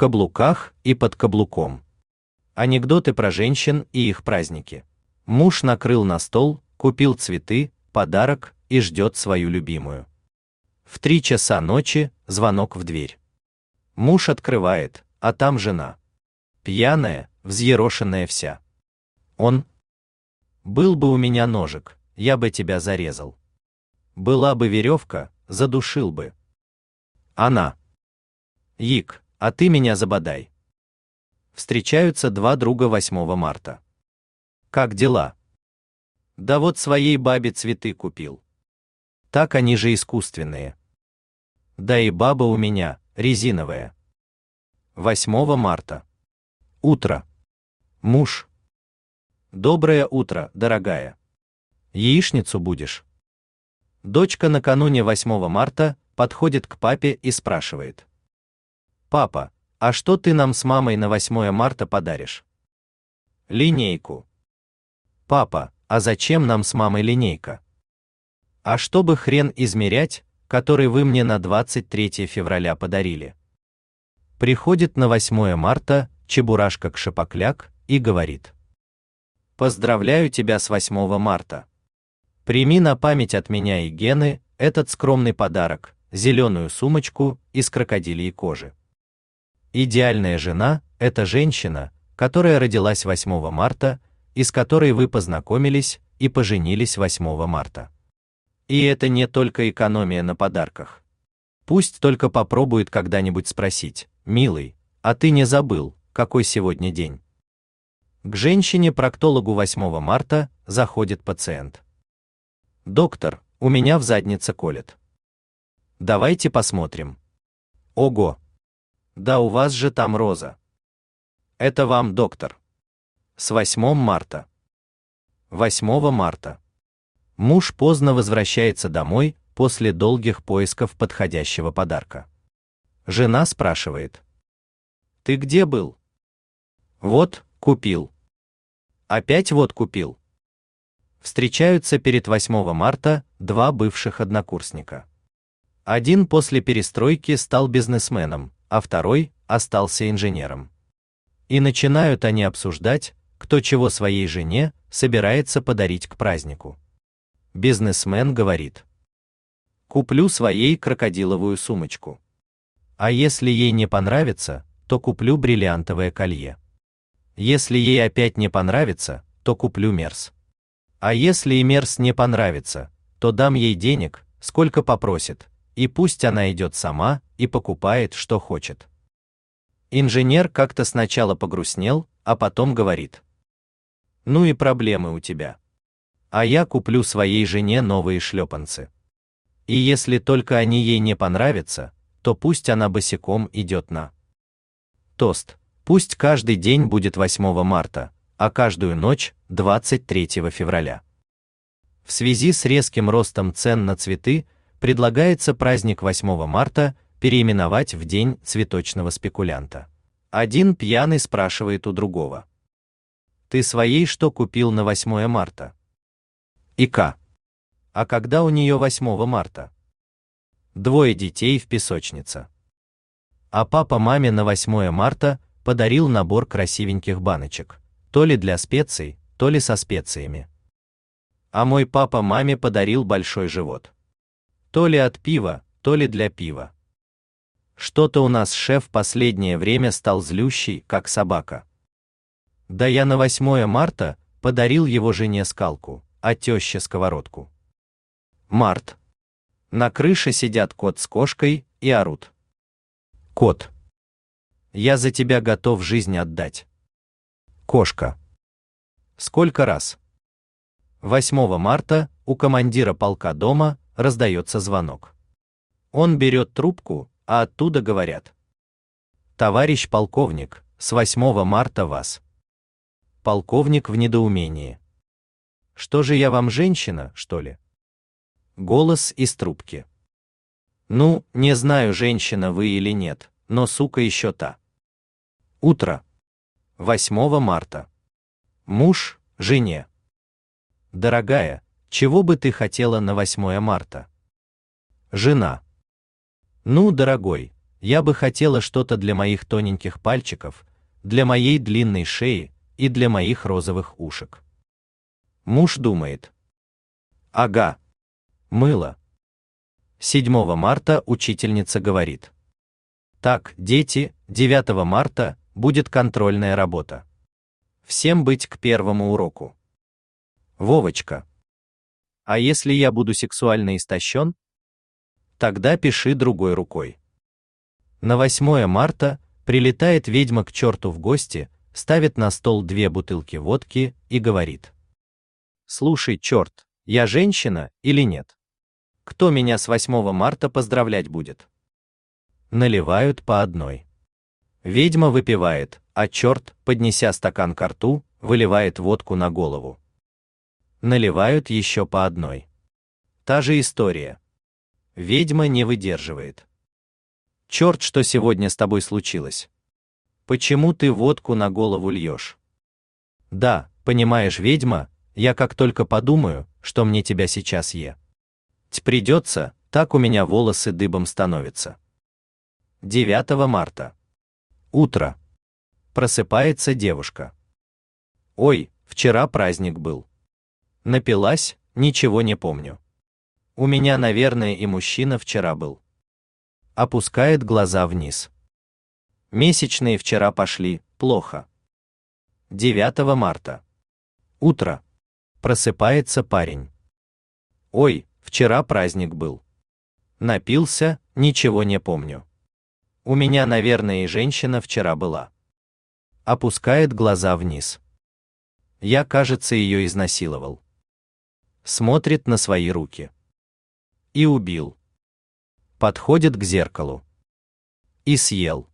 каблуках и под каблуком. Анекдоты про женщин и их праздники. Муж накрыл на стол, купил цветы, подарок и ждет свою любимую. В 3 часа ночи звонок в дверь. Муж открывает, а там жена. Пьяная, взъерошенная вся. Он: «Был бы у меня ножик, я бы тебя зарезал. Была бы веревка, задушил бы». Она: «Йик, а ты меня забодай». Встречаются два друга 8 марта. «Как дела?» «Да вот своей бабе цветы купил». «Так они же искусственные». «Да и баба у меня резиновая». 8 марта. Утро. Муж: «Доброе утро, дорогая. Яичницу будешь?» Дочка накануне 8 марта подходит к папе и спрашивает: «Папа, а что ты нам с мамой на 8 марта подаришь?» «Линейку». «Папа, а зачем нам с мамой линейка?» «А чтобы хрен измерять, который вы мне на 23 февраля подарили». Приходит на 8 марта Чебурашка-Кшепокляк и говорит: «Поздравляю тебя с 8 марта. Прими на память от меня и Гены этот скромный подарок, зеленую сумочку из крокодилей кожи. Идеальная жена – это женщина, которая родилась 8 марта, и с которой вы познакомились и поженились 8 марта. И это не только экономия на подарках. Пусть только попробует когда-нибудь спросить: «Милый, а ты не забыл, какой сегодня день?» К женщине-проктологу 8 марта заходит пациент. «Доктор, у меня в заднице колет». «Давайте посмотрим». «Ого! Да у вас же там роза». «Это вам, доктор». С 8 марта. 8 марта. Муж поздно возвращается домой после долгих поисков подходящего подарка. Жена спрашивает: «Ты где был?» «Вот, купил». «Опять вот купил». Встречаются перед 8 марта два бывших однокурсника. Один после перестройки стал бизнесменом, а второй остался инженером. И начинают они обсуждать, кто чего своей жене собирается подарить к празднику. Бизнесмен говорит: «Куплю своей крокодиловую сумочку. А если ей не понравится, то куплю бриллиантовое колье. Если ей опять не понравится, то куплю мерс. А если и мерс не понравится, то дам ей денег, сколько попросит, и пусть она идет сама и покупает, что хочет». Инженер как-то сначала погрустнел, а потом говорит: «Ну и проблемы у тебя. А я куплю своей жене новые шлепанцы. И если только они ей не понравятся, то пусть она босиком идет на». Тост: пусть каждый день будет 8 марта, а каждую ночь 23 февраля. В связи с резким ростом цен на цветы предлагается праздник 8 марта переименовать в День цветочного спекулянта. Один пьяный спрашивает у другого: «Ты своей что купил на 8 марта?» «Ика». «А когда у нее 8 марта?» «Двое детей в песочнице». А папа маме на 8 марта подарил набор красивеньких баночек, то ли для специй, то ли со специями. А мой папа маме подарил большой живот. То ли от пива, то ли для пива. Что-то у нас шеф в последнее время стал злющий, как собака. Да я на 8 марта подарил его жене скалку, а тёще сковородку. Март. На крыше сидят кот с кошкой и орут. Кот: «Я за тебя готов жизнь отдать». Кошка: «Сколько раз?» 8 марта у командира полка дома раздается звонок. Он берет трубку, а оттуда говорят: «Товарищ полковник, с 8 марта вас». Полковник в недоумении: «Что же я вам, женщина, что ли?» Голос из трубки: «Ну, не знаю, женщина вы или нет, но сука еще та». Утро. 8 марта. Муж жене: «Дорогая, чего бы ты хотела на 8 марта?» Жена: «Ну, дорогой, Я бы хотела что-то для моих тоненьких пальчиков, для моей длинной шеи и для моих розовых ушек. Муж думает. Ага. Мыло. 7 марта учительница говорит. Так, дети, 9 марта будет контрольная работа. Всем быть к первому уроку. Вовочка. А если я буду сексуально истощен? Тогда пиши другой рукой. На 8 марта прилетает ведьма к черту в гости, ставит на стол 2 бутылки водки и говорит. Слушай, черт, я женщина или нет? Кто меня с 8 марта поздравлять будет? Наливают по одной. Ведьма выпивает, а черт, поднеся стакан ко рту, выливает водку на голову. Наливают еще по одной. Та же история. Ведьма не выдерживает. Черт, что сегодня с тобой случилось? Почему ты водку на голову льешь? Да, понимаешь, ведьма, я как только подумаю, что мне тебя сейчас придется, так у меня волосы дыбом становятся. 9 марта. Утро. Просыпается девушка. Ой, вчера праздник был. Напилась, ничего не помню. У меня, наверное, и мужчина вчера был. Опускает глаза вниз. Месячные вчера пошли, плохо. 9 марта. Утро. Просыпается парень. Ой, вчера праздник был. Напился, ничего не помню. У меня, наверное, и женщина вчера была. Опускает глаза вниз. Я, кажется, ее изнасиловал. Смотрит на свои руки. И убил. Подходит к зеркалу. И съел.